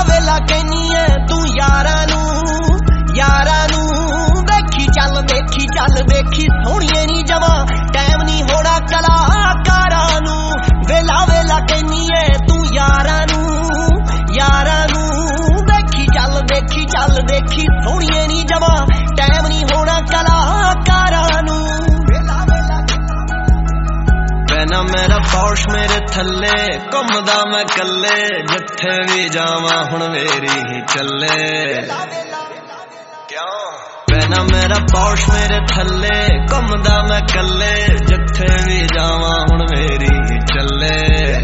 वेला कहनी है तू यारां नू देखी चल देखी सोहणीए नी जवा टाइम नी होना कलाकारां नू वेला कहनी है तू यारां नू देखी चल देखी सोहणीए नी जवा टाइम नी होना कलाकारां नू ना मेरा पौश मेरे थल्ले घुमदा मैं कल्ले जिथे भी जावां हुण मेरी ही चले क्यों पैना मेरा पौश मेरे थल्ले घुमदा मैं कल्ले जिथे भी जावां हुण मेरी ही चले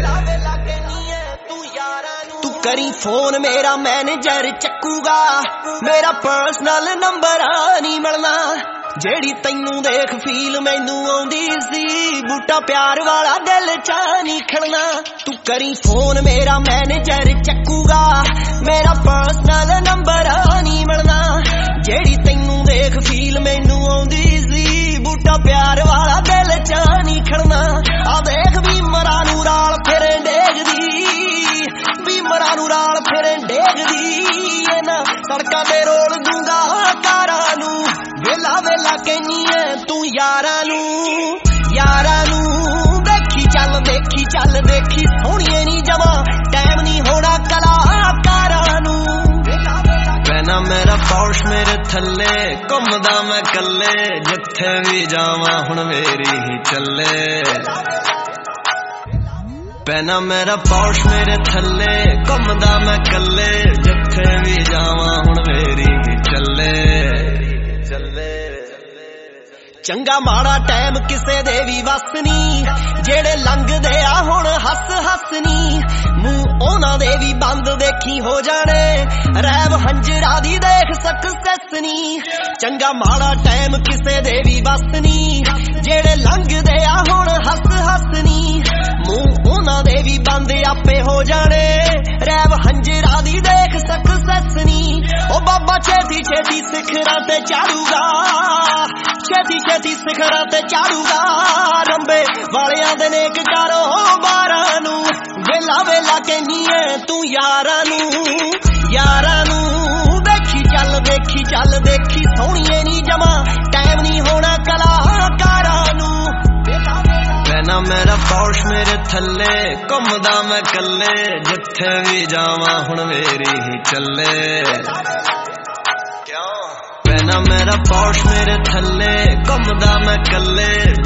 तू करी फोन मेरा मैनेजर चक्कूगा मेरा पर्सनल नंबर नहीं मिलना जेड़ी तैनू देख फील मैनू आउंदी सी बूटा प्यार वाला दिल च नहीं खड़ना तू करी फोन मेरा मैनेजर चक्कूगा मेरा पर्सनल नंबर नहीं मिलना जेड़ी तैनू देख फील मैनू आउंदी सी बूटा प्यार वाला दिल च नहीं खड़ना आ देख भी मरा नू राल फिर डेगदी ना सड़कां ते रोल दूंगा कारां नू वेला कहनी है तू यारां नू देखी चल देखी सोहणीए नी जवा टाइम नी होना कलाकारां नू पैना मेरा पौश मेरे थल्ले घुमदा मैं कल्ले जिथे भी जावां हुण मेरी ही चले पैना मेरा पौश मेरे थल्ले घुमदा मैं कल्ले जिथे भी जावां हुण मेरी ही चले चंगा माड़ा टाइम किसे दे भी वस नी जेड़े लंघदे आ हुण हस नी मूंह उन्हां दे भी बंद देखी हो जाने रैब हंजरा दी देख सक्सेस नी चंगा माड़ा टाइम किसे दे भी वस नी जेड़े लंघदे आ हुण हस नी मूंह उन्हां दे भी बंद आपे हो जाने रैब हंजरा दी देख सक्सेस नी ओ बाबा छेती सिखरां ते चाड़ूगा छेती सिखरां ते चाड़ूगा रंबे वालियां दे नेक कारोबारां नू वेला कहनी है तू यारां नू देखी चल देखी सोहणीए नी जमा टाइम नी होना कलाकारां नू पैना मेरा पौश मेरे थल्ले घुमदा मैं कल्ले जिथे भी जावां हुण मेरी ही चले पैना मेरा पौश मेरे थल्ले घुमदा मैं कल्ले